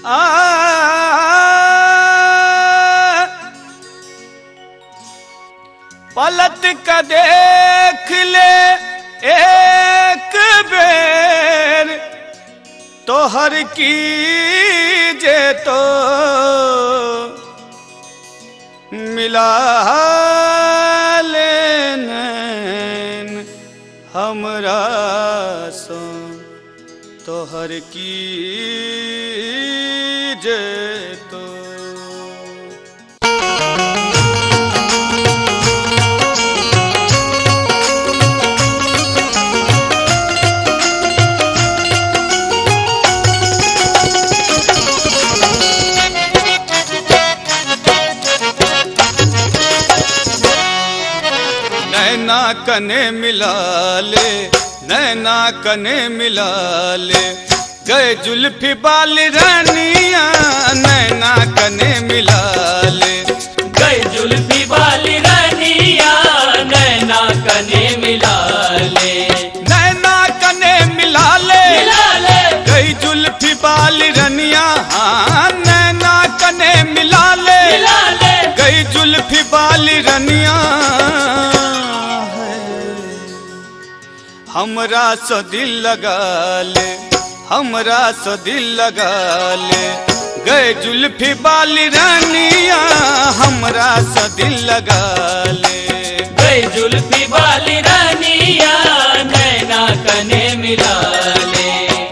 आ पलट का देख ले एक बेर तोहर की जे तो मिला लेन हमरा सो तोहर की जे तो नैना कने मिला ले नैना कने मिला ले गए जुल्फी बाल रानिया नैना कने मिला ले गए जुल्फी बाल रानिया नैना कने मिला ले नैना कने मिला ले गई जुल्फी बाल रानिया हाँ नैना कने मिला ले गई जुल्फी बाल रानिया हमरा सो दिल लगा ले हमरा सो दिल लगा ले गए जुल्फी बाली रानिया हमरा सो दिल लगा ले गए जुल्फी बाली रानिया नैना कने मिला ले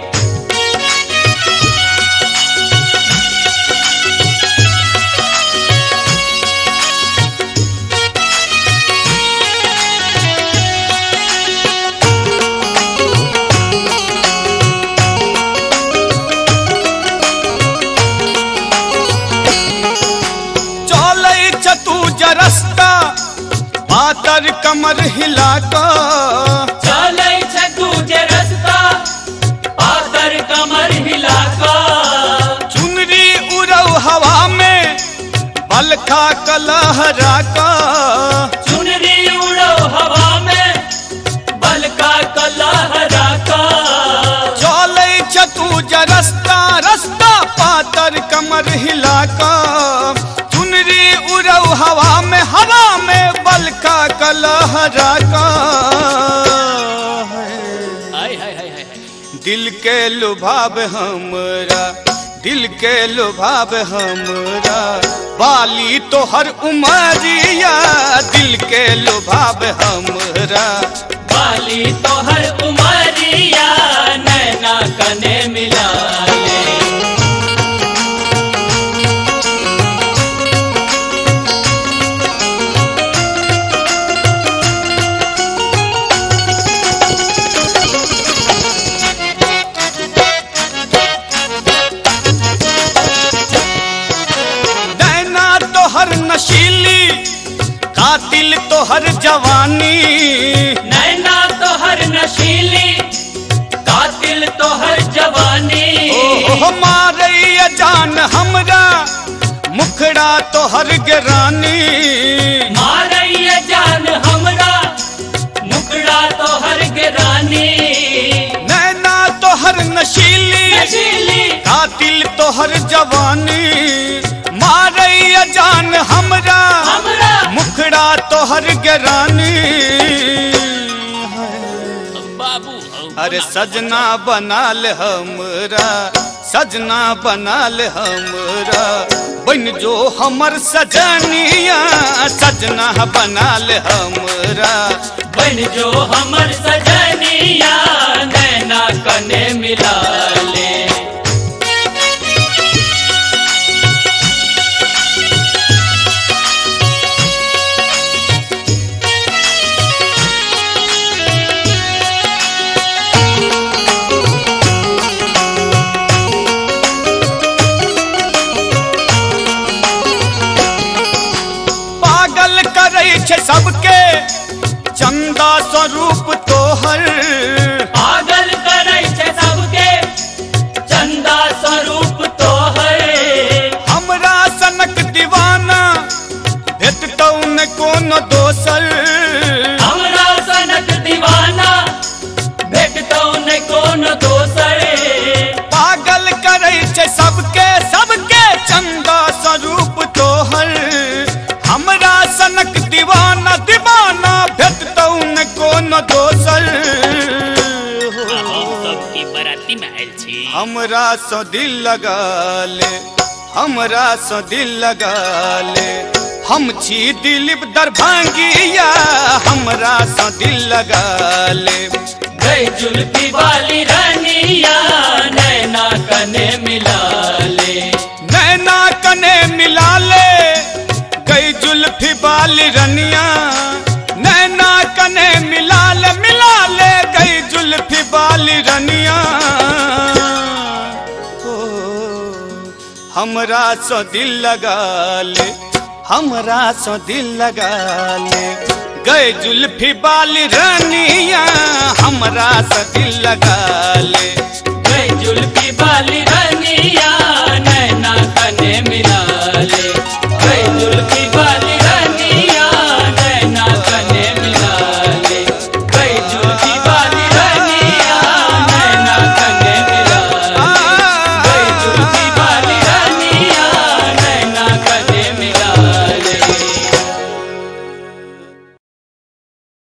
रस्ता पातर कमर हिला का चले तुझे रास्ता पातर कमर हिला का चुनरी उड़ौ हवा में बलखा कलहरा का चुनरी उड़ो हवा में बलका कलहरा का चले तुझे रस्ता रस्ता पातर कमर हिला का उड़ौ हवा में बलका कलहरा का दिल के लुभाव हमरा दिल के लुभाव हमरा बाली तो हर उमरिया दिल के लुभाव हमरा बाली तो हर उमरिया नैना कने मिला ले नशीली कातिल तो हर जवानी नैना तो हर नशीली कातिल तो हर जवानी ओ मारे जान हमरा मुखड़ा तो हर गिरानी मारे जान हमरा मुखड़ा तो हर गिरानी नैना तो हर नशीली कातिल तो हर जवानी मारे जान हमरा मुखड़ा तो हर गिरानी बाबू अरे सजना बना ले हमरा सजना बना ले हमरा बन जो हमर सजनिया सजना बना ले हमरा बन जो हमर सजनिया नैना कने मिला ले सबके चंदा स्वरूप तोहर पागल करे छे सबके चंदा स्वरूप तोहर हमरा सनक दीवाना भेटतौ न कोनो दोसर हमरा सनक दीवाना भेटतौ न कोनो दोसर पागल करे छे सबके हमरा सो दिल लगा ले, हमरा सो दिल लगा ले। हम छी दिलीप दरभंगिया, हमरा सो दिल लगा ले। गई जुल्फी वाली रानिया नैना कने मिला ले, नैना कने मिला ले। गई जुल्फी वाली रनिया नैना कने मिला ले, मिला ले। गई जुल्फी वाली रनिया ओ हमरा सो दिल लगा ले, हमरा सो दिल लगा ले। गए जुल्फी वाली रानिया हमरा से दिल लगा ले। गई जुल्फी वाली रानिया